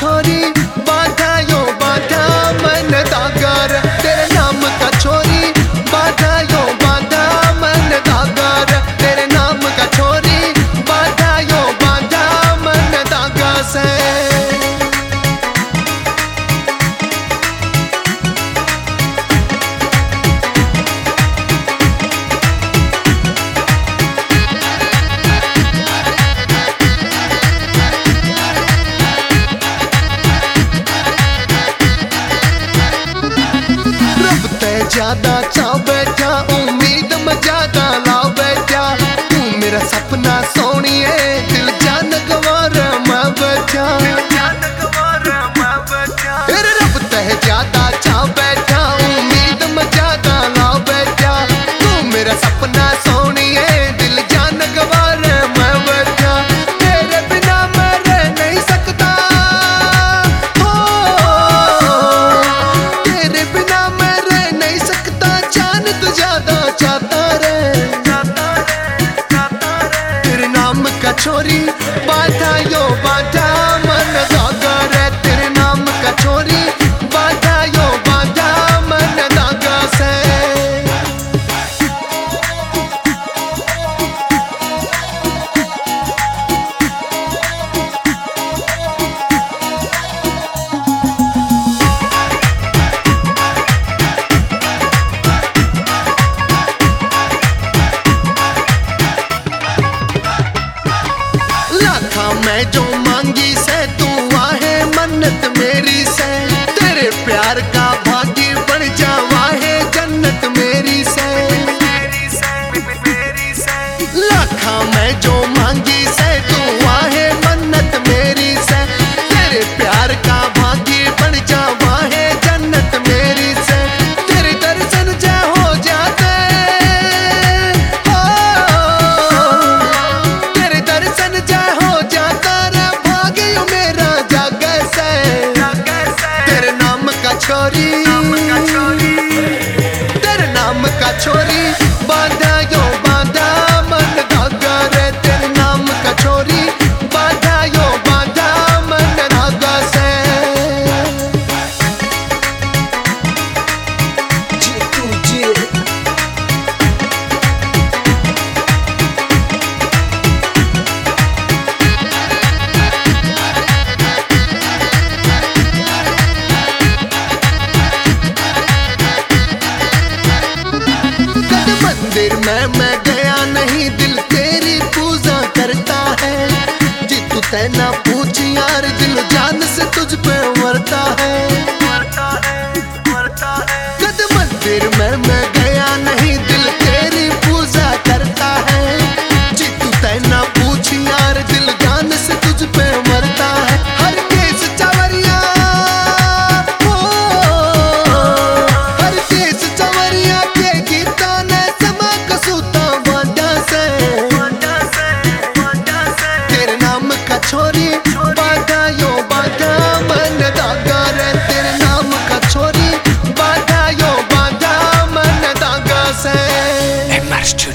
छोरी बाधा यो बाधा मन दागा रे तेरे नाम का छोरी बाधा यो बाधा मन दागा रे तेरे नाम का छोरी बाधा यो बाधा मन दागा से ज्यादा चाव बैठा उम्मीद में ज्यादा लाओ बैठा तू मेरा सपना सोनिए दिल जान गवार मैं बैठा तेरे रब तह ज्यादा चाव बैठा उम्मीद में ज्यादा लाओ बैठा तू मेरा सपना सोनिए दिल जान गवार मैं बैठा तेरे बिना मैं रह नहीं सकता हो तेरे बिना मैं रह नहीं सकता जान तू ज्यादा चाहता रे तेरे नाम का छोरी बाधा यो बाधा मन दागा रे तेरे नाम का छोरी बाधा यो बाधा मन दागा से मैं जो मांगी से तू आहे मन्नत मेरी से तेरे प्यार का भाग्य बन जावा है जन्नत मेरी से लाखा मैं जो मांगी से तू आहे मन्नत मेरी से तेरे प्यार का भाग्य बन जावा है जन्नत मेरी से तेरे दर्शन जा हो जाते हो तेरे दर्शन जा हो जाता रे भाग्य मेरा जागे से तेरे नाम का छोरी तेरे नाम का छोरी बाधा यो बाधा मन धागा रे तेरे नाम का छोरी बाधा यो बाधा मन धागा से जी तू जी मंदिर में मैं गया नहीं दिल तेरी पूजा करता है जी तू तैना पूछ यार दिल जान से तुझ पे मरता है कद मंदिर में मैं गया नहीं दिल तेरी पूजा करता है जी तू तैना पूछ यार दिल जान से तुझ पे मरता है हर केस चवरिया हो हर केस चवरिया के गीता ने तेरे नाम का छोरी बाधा यो बाधा मन दागा रे तेरे नाम का छोरी बाधा यो बाधा मन दागा से